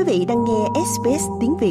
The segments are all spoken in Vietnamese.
vị đang nghe SBS tiếng Việt.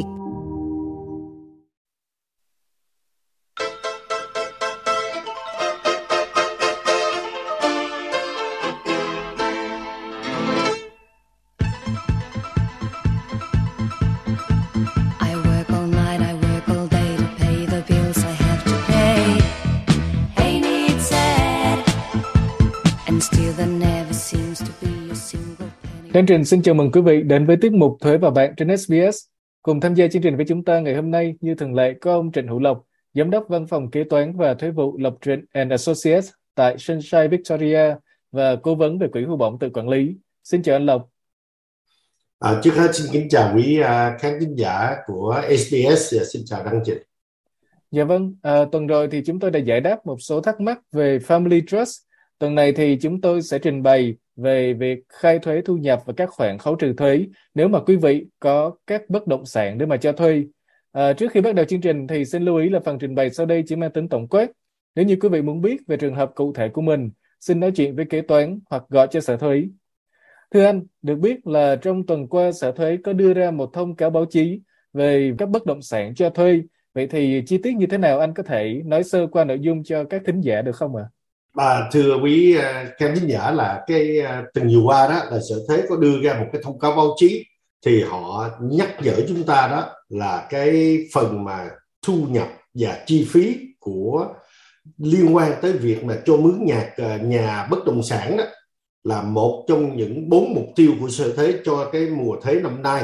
Chương trình xin chào mừng quý vị đến với tiết mục Thuế và Bạn trên SBS. Cùng tham gia chương trình với chúng ta ngày hôm nay như thường lệ có ông Trịnh Hữu Lộc, Giám đốc Văn phòng Kế toán và Thuế vụ Lộc Trịnh and Associates tại Sunshine Victoria và cố vấn về quỹ hưu bổng tự quản lý. Xin chào anh Lộc. Trước hết xin kính chào quý khán thính giả của SBS. Xin chào Đăng Trịnh. Dạ vâng, tuần rồi thì chúng tôi đã giải đáp một số thắc mắc về Family Trust. Tuần này thì chúng tôi sẽ trình bày về việc khai thuế thu nhập và các khoản khấu trừ thuế nếu mà quý vị có các bất động sản để mà cho thuê. Trước khi bắt đầu chương trình thì xin lưu ý là phần trình bày sau đây chỉ mang tính tổng quát. Nếu như quý vị muốn biết về trường hợp cụ thể của mình, xin nói chuyện với kế toán hoặc gọi cho sở thuế. Thưa anh, được biết là trong tuần qua sở thuế có đưa ra một thông cáo báo chí về các bất động sản cho thuê. Vậy thì chi tiết như thế nào anh có thể nói sơ qua nội dung cho các thính giả được không ạ? Thưa quý khán thính giả, là tuần vừa qua đó là sở thuế có đưa ra một cái thông cáo báo chí, thì họ nhắc nhở chúng ta đó là cái phần mà thu nhập và chi phí của liên quan tới việc mà cho mướn nhà bất động sản đó là một trong những 4 mục tiêu của sở thuế cho cái mùa thuế năm nay.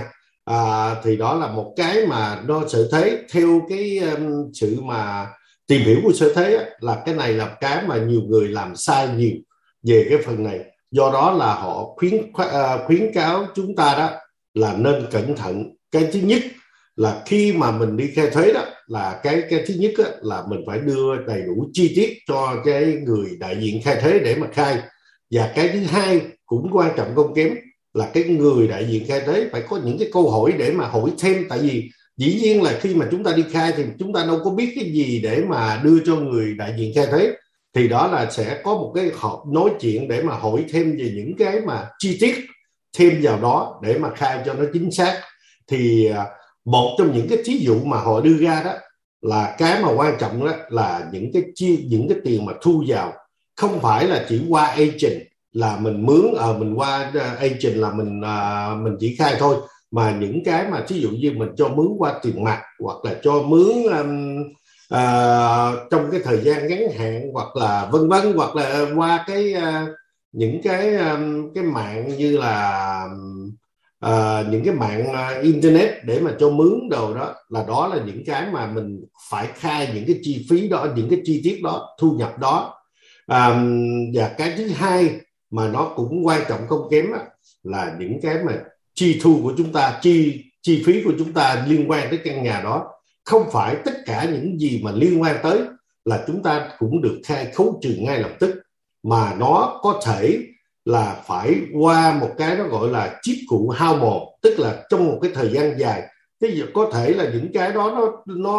Thì đó là một cái mà sở thuế theo cái sự mà tìm hiểu của sở thuế là cái này là cái mà nhiều người làm sai nhiều về cái phần này. Do đó là họ khuyến cáo chúng ta đó là nên cẩn thận. Cái thứ nhất là khi mà mình đi khai thuế đó là cái thứ nhất là mình phải đưa đầy đủ chi tiết cho cái người đại diện khai thuế để mà khai. Và cái thứ hai cũng quan trọng không kém là cái người đại diện khai thuế phải có những cái câu hỏi để mà hỏi thêm. Tại vì dĩ nhiên là khi mà chúng ta đi khai thì chúng ta đâu có biết cái gì để mà đưa cho người đại diện khai thuế, thì đó là sẽ có một cái họp nói chuyện để mà hỏi thêm về những cái mà chi tiết thêm vào đó để mà khai cho nó chính xác. Thì một trong những cái thí dụ mà họ đưa ra đó là cái mà quan trọng đó là những cái tiền mà thu vào không phải là chỉ qua agent là mình mướn, mình qua agent là mình chỉ khai thôi, mà những cái mà thí dụ như mình cho mướn qua tiền mặt hoặc là cho mướn trong cái thời gian ngắn hạn hoặc là vân vân, hoặc là qua những cái mạng như là những cái mạng internet để mà cho mướn đồ đó là những cái mà mình phải khai những cái chi phí đó, những cái chi tiết đó, thu nhập đó. Và cái thứ hai mà nó cũng quan trọng không kém là những cái mà chi thu của chúng ta, chi phí của chúng ta liên quan tới căn nhà đó. Không phải tất cả những gì mà liên quan tới là chúng ta cũng được khai khấu trừ ngay lập tức, mà nó có thể là phải qua một cái nó gọi là chiết cụ hao mòn, tức là trong một cái thời gian dài. Ví dụ có thể là những cái đó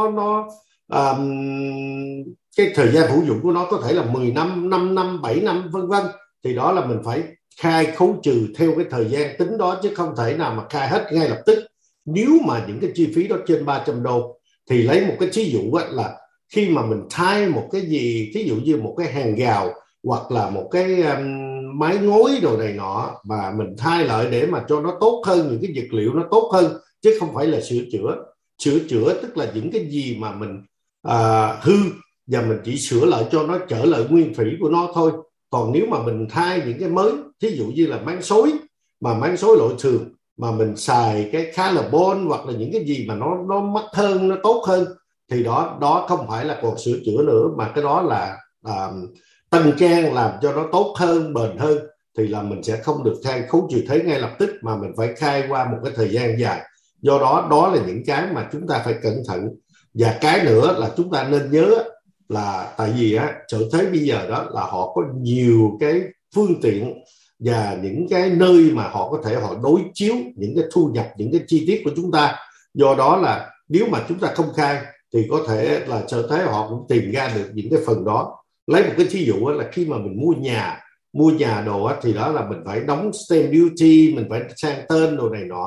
cái thời gian hữu dụng của nó có thể là 10 năm, 5 năm, 7 năm vân vân, thì đó là mình phải khai khấu trừ theo cái thời gian tính đó, chứ không thể nào mà khai hết ngay lập tức. Nếu mà những cái chi phí đó trên 300 đô thì lấy một cái thí dụ là khi mà mình thay một cái gì, thí dụ như một cái hàng rào hoặc là một cái mái ngói đồ này nọ mà mình thay lại để mà cho nó tốt hơn, những cái vật liệu nó tốt hơn, chứ không phải là sửa chữa tức là những cái gì mà mình hư và mình chỉ sửa lại cho nó trở lại nguyên thủy của nó thôi. Còn nếu mà mình thay những cái mới, thí dụ như là máng xối loại thường mà mình xài cái carbon hoặc là những cái gì mà nó mắc hơn, nó tốt hơn, thì đó không phải là còn sửa chữa nữa, mà cái đó là tăng trang làm cho nó tốt hơn, bền hơn, thì là mình sẽ không được khai khấu trừ thuế ngay lập tức, mà mình phải khai qua một cái thời gian dài. Do đó là những cái mà chúng ta phải cẩn thận. Và cái nữa là chúng ta nên nhớ là tại vì sở thuế bây giờ đó là họ có nhiều cái phương tiện và những cái nơi mà họ có thể họ đối chiếu những cái thu nhập, những cái chi tiết của chúng ta. Do đó là nếu mà chúng ta không khai thì có thể là sở thuế họ cũng tìm ra được những cái phần đó. Lấy một cái thí dụ là khi mà mình mua nhà đồ thì đó là mình phải đóng stamp duty, mình phải sang tên đồ này nọ.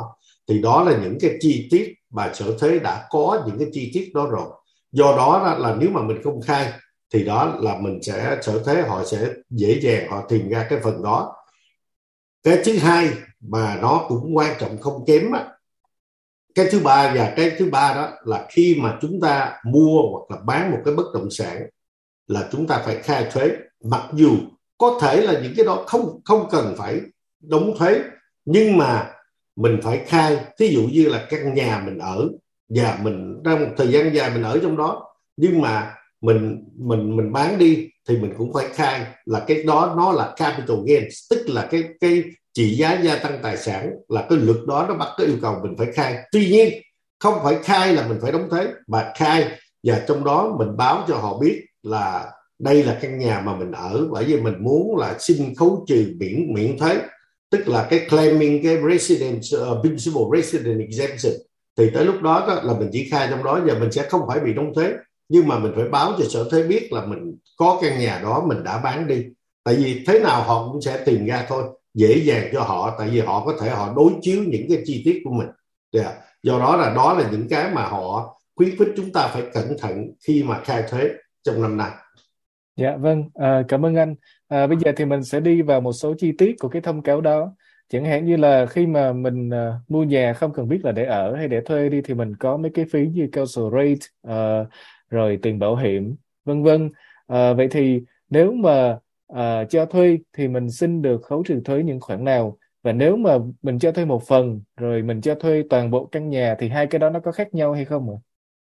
thì đó là những cái chi tiết mà sở thuế đã có những cái chi tiết đó rồi. Do đó là nếu mà mình công khai thì đó là mình sẽ, sở thuế họ sẽ dễ dàng họ tìm ra cái phần đó. Cái thứ hai mà nó cũng quan trọng không kém á, cái thứ ba đó là khi mà chúng ta mua hoặc là bán một cái bất động sản là chúng ta phải khai thuế. Mặc dù có thể là những cái đó không cần phải đóng thuế, nhưng mà mình phải khai. Thí dụ như là căn nhà mình ở và mình trong một thời gian dài mình ở trong đó, nhưng mà mình bán đi thì mình cũng phải khai là cái đó nó là capital gains, tức là cái trị giá gia tăng tài sản, là cái luật đó nó bắt cái yêu cầu mình phải khai. Tuy nhiên không phải khai là mình phải đóng thuế, mà khai và trong đó mình báo cho họ biết là đây là căn nhà mà mình ở, bởi vì mình muốn là xin khấu trừ miễn thuế, tức là cái claiming cái principal resident exemption. Thì tới lúc đó là mình chỉ khai trong đó và mình sẽ không phải bị đóng thuế, nhưng mà mình phải báo cho sở thuế biết là mình có căn nhà đó mình đã bán đi. Tại vì thế nào họ cũng sẽ tìm ra thôi, dễ dàng cho họ, tại vì họ có thể họ đối chiếu những cái chi tiết của mình. Do đó là những cái mà họ khuyến khích chúng ta phải cẩn thận khi mà khai thuế trong năm nay. Dạ vâng, cảm ơn anh. Bây giờ thì mình sẽ đi vào một số chi tiết của cái thông cáo đó. Chẳng hạn như là khi mà mình mua nhà không cần biết là để ở hay để thuê đi, thì mình có mấy cái phí như council rate, rồi tiền bảo hiểm, vân vân. Vậy thì nếu mà cho thuê thì mình xin được khấu trừ thuế những khoản nào? Và nếu mà mình cho thuê một phần rồi mình cho thuê toàn bộ căn nhà thì hai cái đó nó có khác nhau hay không ạ?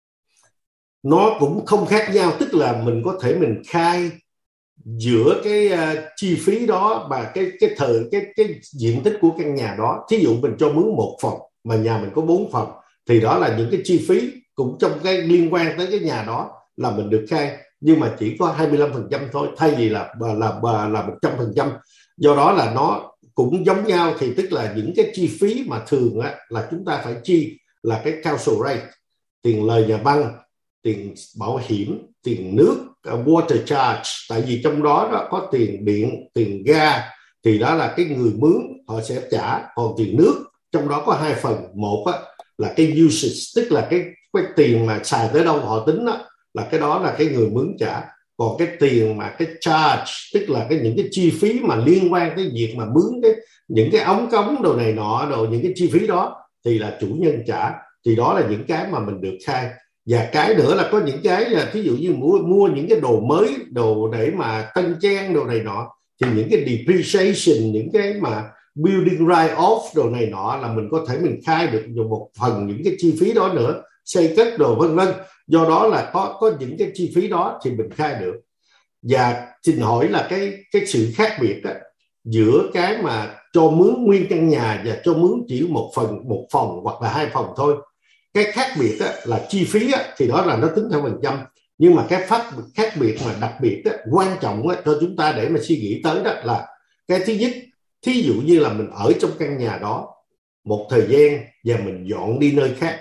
Nó cũng không khác nhau, tức là mình có thể mình khai giữa cái chi phí đó và cái diện tích của căn nhà đó. Thí dụ mình cho mướn một phòng mà nhà mình có 4 phòng, thì đó là những cái chi phí cũng trong cái liên quan tới cái nhà đó là mình được khai, nhưng mà chỉ có 25% thôi, thay vì là 100%. Do đó là nó cũng giống nhau, thì tức là những cái chi phí mà thường á, là chúng ta phải chi là cái council rate, tiền lời nhà băng, tiền bảo hiểm, tiền nước, water charge. Tại vì trong đó có tiền điện, tiền ga, thì đó là cái người mướn họ sẽ trả. Còn tiền nước trong đó có hai phần, một á, là cái usage, tức là cái tiền mà xài tới đâu họ tính đó, là cái đó là cái người mướn trả. Còn cái tiền mà cái charge, tức là những cái chi phí mà liên quan tới việc mà mướn những cái ống cống đồ này nọ, những cái chi phí đó thì là chủ nhân trả. Thì đó là những cái mà mình được khai. Và cái nữa là có những cái là ví dụ như mua những cái đồ mới, đồ để mà tân trang đồ này nọ, thì những cái depreciation, những cái mà building write off đồ này nọ là mình có thể mình khai được một phần những cái chi phí đó nữa, xây cất đồ vân vân. Do đó là có những cái chi phí đó thì mình khai được. Và xin hỏi là cái sự khác biệt đó, giữa cái mà cho mướn nguyên căn nhà và cho mướn chỉ một phòng hoặc là 2 phòng thôi, cái khác biệt đó là chi phí đó, thì đó là nó tính theo phần trăm. Nhưng mà cái khác biệt mà đặc biệt đó, quan trọng đó, cho chúng ta để mà suy nghĩ tới đó là cái thứ nhất, thí dụ như là mình ở trong căn nhà đó một thời gian và mình dọn đi nơi khác,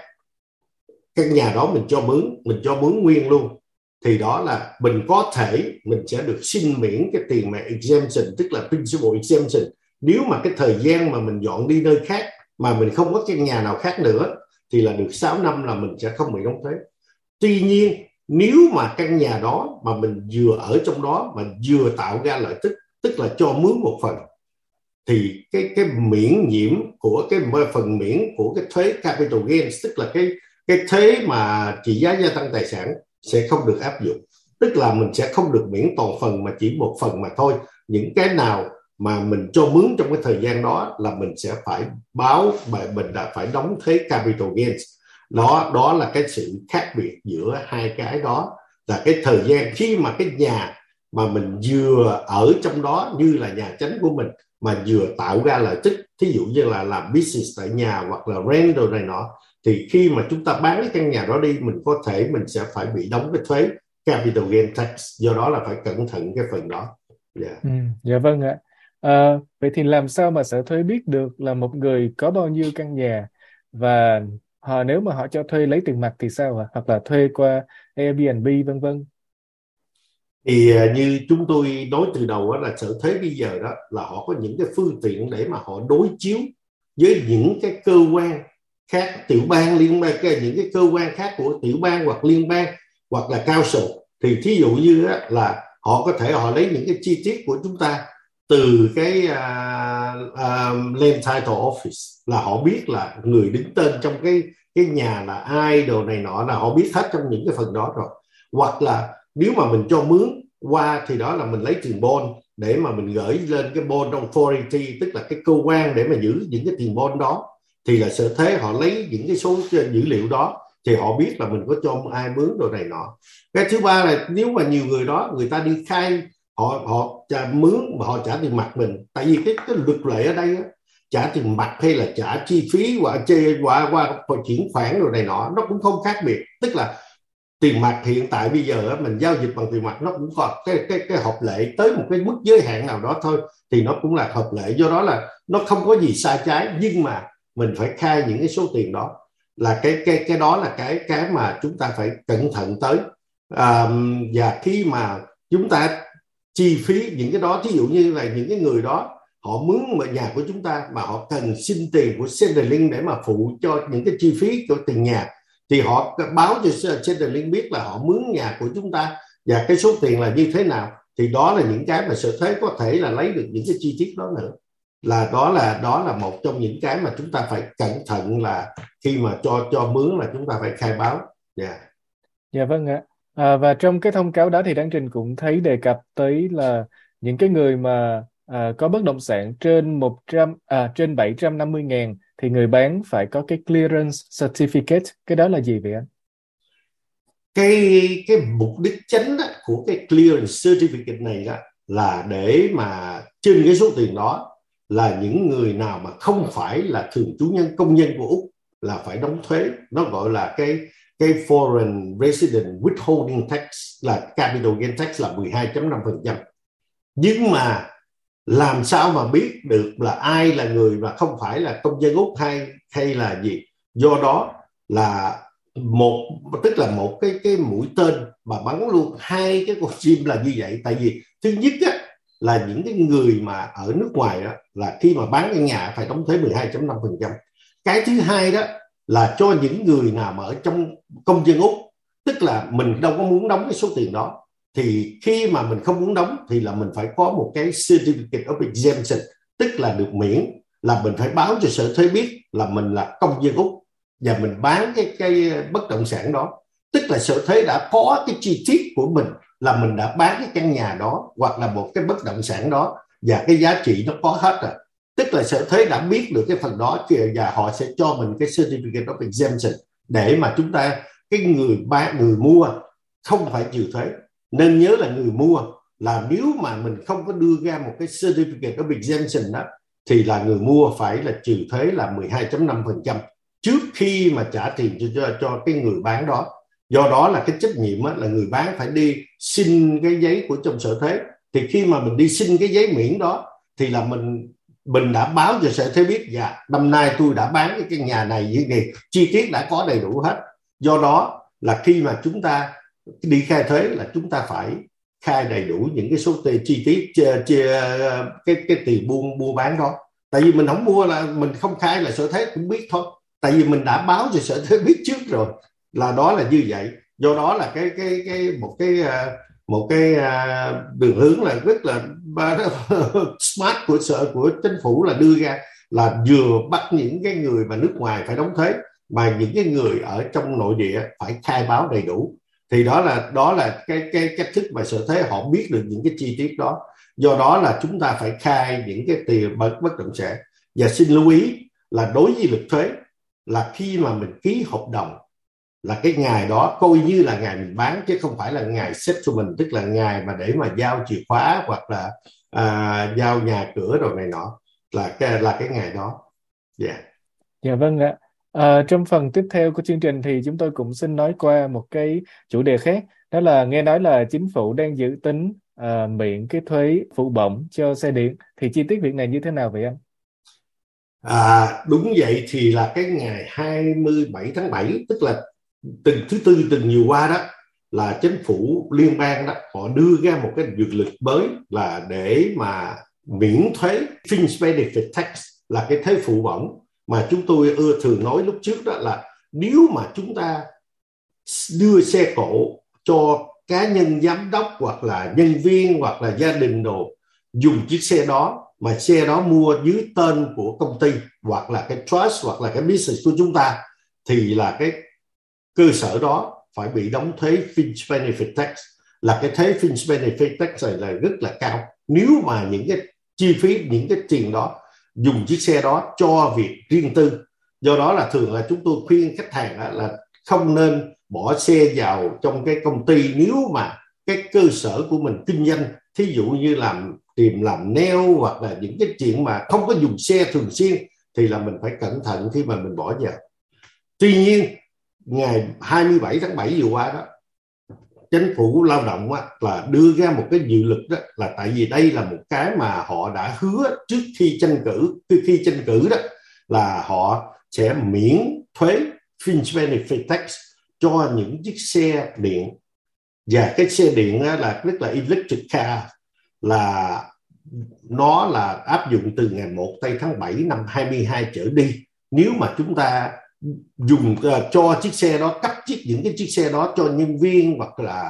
căn nhà đó mình cho mướn nguyên luôn, thì đó là mình có thể mình sẽ được xin miễn cái tiền mà exemption, tức là principal exemption, nếu mà cái thời gian mà mình dọn đi nơi khác mà mình không có căn nhà nào khác nữa, thì là được 6 năm là mình sẽ không bị đóng thuế. Tuy nhiên nếu mà căn nhà đó mà mình vừa ở trong đó mà vừa tạo ra lợi tức, tức là cho mướn một phần, thì cái miễn nhiễm của cái phần miễn của cái thuế capital gains, tức là cái thuế mà trị giá gia tăng tài sản sẽ không được áp dụng. Tức là mình sẽ không được miễn toàn phần mà chỉ một phần mà thôi. Những cái nào mà mình cho mướn trong cái thời gian đó là mình sẽ phải báo, mình đã phải đóng thuế capital gains. Đó là cái sự khác biệt giữa hai cái đó, là cái thời gian khi mà cái nhà mà mình vừa ở trong đó như là nhà chánh của mình mà vừa tạo ra lợi tức, thí dụ như là làm business tại nhà hoặc là rent đồ này nọ, thì khi mà chúng ta bán cái căn nhà đó đi, mình có thể mình sẽ phải bị đóng cái thuế capital gain tax. Do đó là phải cẩn thận cái phần đó. Dạ vâng ạ. Vậy thì làm sao mà sở thuế biết được là một người có bao nhiêu căn nhà, và nếu mà họ cho thuê lấy tiền mặt thì sao ạ? Hoặc là thuê qua Airbnb vân vân? Thì như chúng tôi nói từ đầu đó, là sở thuế bây giờ đó là họ có những cái phương tiện để mà họ đối chiếu với những cái cơ quan khác, tiểu bang, liên bang, những cái cơ quan khác của tiểu bang hoặc liên bang hoặc là council, thì thí dụ như là họ có thể họ lấy những cái chi tiết của chúng ta từ cái land title office, là họ biết là người đứng tên trong cái nhà là ai, đồ này nọ, là họ biết hết trong những cái phần đó rồi. Hoặc là nếu mà mình cho mướn qua thì đó là mình lấy tiền bond để mà mình gửi lên cái bond authority, tức là cái cơ quan để mà giữ những cái tiền bond đó, thì là Sở Thuế họ lấy những cái số dữ liệu đó thì họ biết là mình có cho ai mướn đồ này nọ. Cái thứ ba là nếu mà nhiều người đó người ta đi khai họ trả mướn mà họ trả tiền mặt mình, tại vì cái luật lệ ở đây trả tiền mặt hay là trả chi phí qua chuyển khoản rồi này nọ nó cũng không khác biệt. Tức là tiền mặt hiện tại bây giờ mình giao dịch bằng tiền mặt nó cũng có cái hợp lệ tới một cái mức giới hạn nào đó thôi, thì nó cũng là hợp lệ. Do đó là nó không có gì sai trái, nhưng mà mình phải khai những cái số tiền đó, là cái đó là cái mà chúng ta phải cẩn thận tới. Và khi mà chúng ta chi phí những cái đó, thí dụ như là những cái người đó họ mướn nhà của chúng ta mà họ cần xin tiền của Centrelink để mà phụ cho những cái chi phí của tiền nhà, thì họ báo cho Centrelink biết là họ mướn nhà của chúng ta và cái số tiền là như thế nào, thì đó là những cái mà Sở Thuế có thể là lấy được những cái chi tiết đó nữa. Là đó là một trong những cái mà chúng ta phải cẩn thận, là khi mà cho mướn là chúng ta phải khai báo. Dạ vâng ạ. Và trong cái thông cáo đó thì Đăng Trình cũng thấy đề cập tới là những cái người mà có bất động sản trên 750.000 thì người bán phải có cái clearance certificate. Cái đó là gì vậy anh? Cái mục đích chính của cái clearance certificate này đó là để mà trên cái số tiền đó là những người nào mà không phải là thường trú nhân, công dân của Úc là phải đóng thuế. Nó gọi là cái foreign resident withholding tax, là capital gain tax là 12.5%. Nhưng mà làm sao mà biết được là ai là người mà không phải là công dân Úc hay là gì? Do đó là tức là một cái mũi tên mà bắn luôn hai cái con chim là như vậy. Tại vì thứ nhất là những cái người mà ở nước ngoài đó, là khi mà bán cái nhà phải đóng thuế 12.5%. Cái thứ hai đó là cho những người nào mà ở trong công dân Úc, tức là mình đâu có muốn đóng cái số tiền đó, thì khi mà mình không muốn đóng thì là mình phải có một cái certificate of exemption, tức là được miễn, là mình phải báo cho Sở Thuế biết là mình là công dân Úc và mình bán cái bất động sản đó. Tức là Sở Thuế đã có cái chi tiết của mình là mình đã bán cái căn nhà đó hoặc là một cái bất động sản đó, và cái giá trị nó có hết rồi. Tức là Sở Thuế đã biết được cái phần đó và họ sẽ cho mình cái certificate of exemption để mà chúng ta, cái người mua không phải chịu thuế. Nên nhớ là người mua là nếu mà mình không có đưa ra một cái certificate of exemption đó thì là người mua phải là trừ thuế là 12.5% trước khi mà trả tiền cho cái người bán đó. Do đó là cái trách nhiệm là người bán phải đi xin cái giấy của trong Sở Thuế. Thì khi mà mình đi xin cái giấy miễn đó thì là mình đã báo cho Sở Thuế biết, dạ năm nay tôi đã bán cái nhà này như này, chi tiết đã có đầy đủ hết. Do đó là khi mà chúng ta đi khai thuế là chúng ta phải khai đầy đủ những cái số tiền chi tiết cái tiền buôn bán đó. Tại vì mình không mua là mình không khai là Sở Thuế cũng biết thôi, tại vì mình đã báo cho Sở Thuế biết trước rồi, là đó là như vậy. Do đó là một cái đường hướng là rất là smart của chính phủ là đưa ra, là vừa bắt những cái người mà nước ngoài phải đóng thuế, mà những cái người ở trong nội địa phải khai báo đầy đủ. Thì đó là cái cách thức mà Sở Thuế họ biết được những cái chi tiết đó. Do đó là chúng ta phải khai những cái tiền bất động sản. Và xin lưu ý là đối với luật thuế là khi mà mình ký hợp đồng là cái ngày đó coi như là ngày mình bán, chứ không phải là ngày settlement, tức là ngày mà để mà giao chìa khóa hoặc là giao nhà cửa rồi này nọ, là cái ngày đó. Dạ vâng ạ. Trong phần tiếp theo của chương trình thì chúng tôi cũng xin nói qua một cái chủ đề khác. Đó là nghe nói là chính phủ đang dự tính miễn cái thuế phụ bổng cho xe điện. Thì chi tiết việc này như thế nào vậy anh? Đúng vậy, thì là cái ngày 27 tháng 7, tức là thứ tư tuần vừa qua đó, là chính phủ liên bang đó họ đưa ra một cái dược lực mới là để mà miễn thuế fringe benefit tax, là cái thuế phụ bổng mà chúng tôi thường nói lúc trước đó là nếu mà chúng ta đưa xe cộ cho cá nhân giám đốc hoặc là nhân viên hoặc là gia đình đồ dùng chiếc xe đó, mà xe đó mua dưới tên của công ty hoặc là cái trust hoặc là cái business của chúng ta, thì là cái cơ sở đó phải bị đóng thuế fringe benefit tax. Là cái thuế fringe benefit tax này là rất là cao nếu mà những cái chi phí, những cái tiền đó dùng chiếc xe đó cho việc riêng tư. Do đó là thường là chúng tôi khuyên khách hàng là không nên bỏ xe vào trong cái công ty nếu mà cái cơ sở của mình kinh doanh, thí dụ như làm nail hoặc là những cái chuyện mà không có dùng xe thường xuyên, thì là mình phải cẩn thận khi mà mình bỏ vào. Tuy nhiên ngày 27 tháng 7 vừa qua đó, chính phủ lao động là đưa ra một cái dự luật đó, là tại vì đây là một cái mà họ đã hứa trước khi tranh cử đó, là họ sẽ miễn thuế fringe benefit tax cho những chiếc xe điện. Và cái xe điện là rất là electric car, là nó là áp dụng từ ngày 1 tháng 7 năm 22 trở đi. Nếu mà chúng ta dùng cho chiếc xe đó, cấp những cái chiếc xe đó cho nhân viên hoặc là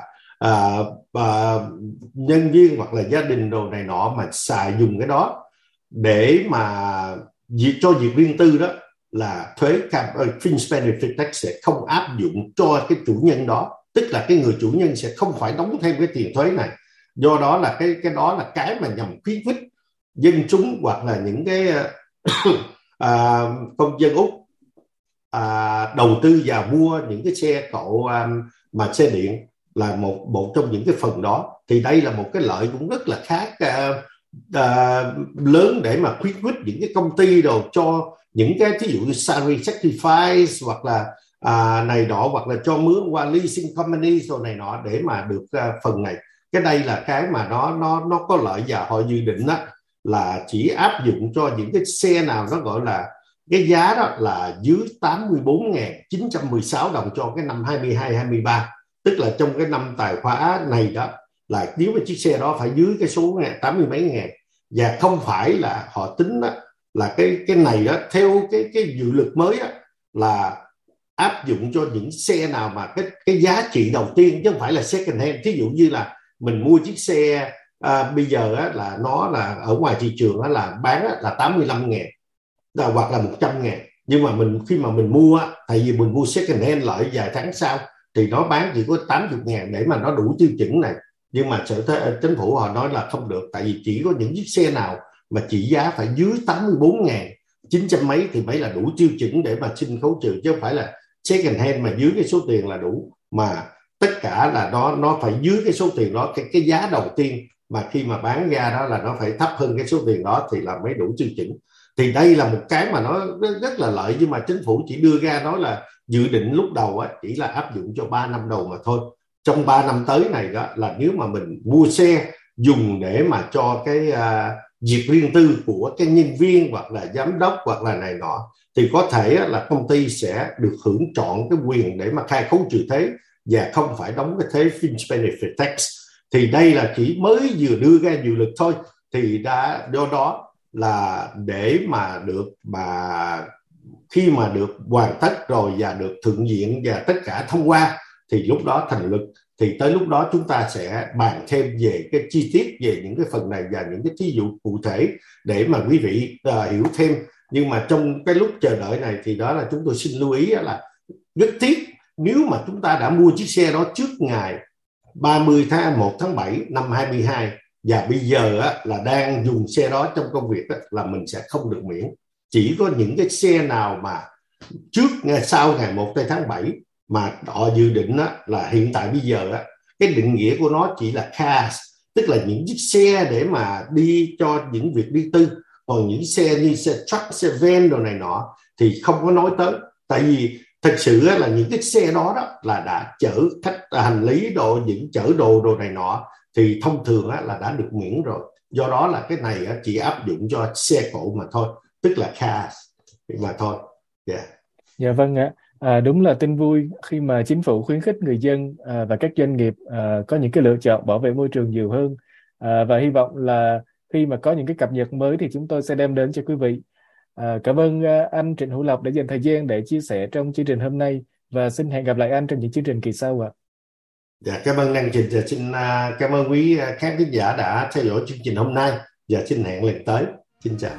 nhân viên hoặc là gia đình đồ này nọ mà xài dùng cái đó để mà cho việc riêng tư đó, là thuế fringe benefit tax sẽ không áp dụng cho cái chủ nhân đó, tức là cái người chủ nhân sẽ không phải đóng thêm cái tiền thuế này. Do đó là cái đó là cái mà nhằm khuyến khích dân chúng hoặc là những cái công dân Úc đầu tư vào mua những cái xe cộ mà xe điện, là một trong những cái phần đó. Thì đây là một cái lợi cũng rất là khá lớn để mà khuyến khích những cái công ty đồ cho những cái ví dụ như salary sacrifice hoặc là này nọ, hoặc là cho mướn qua leasing company rồi này nọ để mà được phần này. Cái đây là cái mà nó có lợi, và họ dự định đó là chỉ áp dụng cho những cái xe nào nó gọi là cái giá đó là dưới 84.916 đồng cho cái năm 22-23, tức là trong cái năm tài khóa này đó, là nếu mà chiếc xe đó phải dưới cái số 80 mấy ngàn. Và không phải là họ tính đó, là cái này đó theo cái dự luật mới đó, là áp dụng cho những xe nào mà cái giá trị đầu tiên, chứ không phải là second hand. Thí dụ như là mình mua chiếc xe bây giờ á, là nó là ở ngoài thị trường á, là bán á, là 85.000 hoặc là 100.000, nhưng mà khi mà mình mua á, tại vì mình mua second hand lợi vài tháng sau thì nó bán chỉ có 80.000 để mà nó đủ tiêu chuẩn này. Nhưng mà chính phủ họ nói là không được, tại vì chỉ có những chiếc xe nào mà trị giá phải dưới 84.900 mấy thì mới là đủ tiêu chuẩn để mà xin khấu trừ, chứ không phải là second hand mà dưới cái số tiền là đủ. Mà tất cả là nó phải dưới cái số tiền đó, cái giá đầu tiên mà khi mà bán ra đó là nó phải thấp hơn cái số tiền đó thì là mới đủ tiêu chuẩn. Thì đây là một cái mà nó rất là lợi, nhưng mà chính phủ chỉ đưa ra nói là dự định lúc đầu á, chỉ là áp dụng cho 3 năm đầu mà thôi. Trong 3 năm tới này đó, là nếu mà mình mua xe dùng để mà cho cái việc riêng tư của cái nhân viên hoặc là giám đốc hoặc là này nọ, thì có thể là công ty sẽ được hưởng trọn cái quyền để mà khai khấu trừ thuế và không phải đóng cái thuế fringe benefit tax. Thì đây là chỉ mới vừa đưa ra dự luật thôi, thì do đó là để mà khi mà được hoàn tất rồi và được thượng viện và tất cả thông qua thì lúc đó thành luật. Thì tới lúc đó chúng ta sẽ bàn thêm về cái chi tiết về những cái phần này và những cái ví dụ cụ thể để mà quý vị hiểu thêm. Nhưng mà trong cái lúc chờ đợi này thì đó là chúng tôi xin lưu ý là rất tiếc nếu mà chúng ta đã mua chiếc xe đó trước ngày 31 tháng 7 năm 22 và bây giờ là đang dùng xe đó trong công việc là mình sẽ không được miễn. Chỉ có những cái xe nào mà sau ngày 1 tháng 7 mà họ dự định là hiện tại bây giờ cái định nghĩa của nó chỉ là cars, tức là những chiếc xe để mà đi cho những việc đi tư. Còn những xe như xe truck, xe van đồ này nọ thì không có nói tới. Tại vì thật sự là những cái xe đó là đã chở khách hành lý đồ, những chở đồ này nọ thì thông thường là đã được miễn rồi. Do đó là cái này chỉ áp dụng cho xe cộ mà thôi, tức là cars mà thôi. Dạ vâng ạ. Đúng là tin vui khi mà chính phủ khuyến khích người dân và các doanh nghiệp có những cái lựa chọn bảo vệ môi trường nhiều hơn. Và hy vọng là khi mà có những cái cập nhật mới thì chúng tôi sẽ đem đến cho quý vị. Cảm ơn anh Trịnh Hữu Lộc đã dành thời gian để chia sẻ trong chương trình hôm nay, và xin hẹn gặp lại anh trong những chương trình kỳ sau ạ. Dạ, cảm ơn Đăng Trình và xin cảm ơn quý khán thính giả đã theo dõi chương trình hôm nay, và xin hẹn lần tới. Xin chào.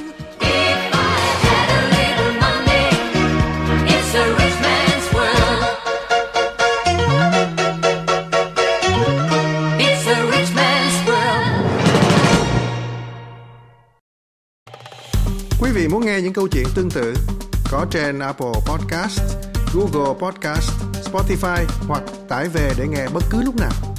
Quý vị muốn nghe những câu chuyện tương tự có trên Apple Podcast, Google Podcast, Spotify hoặc tải về để nghe bất cứ lúc nào.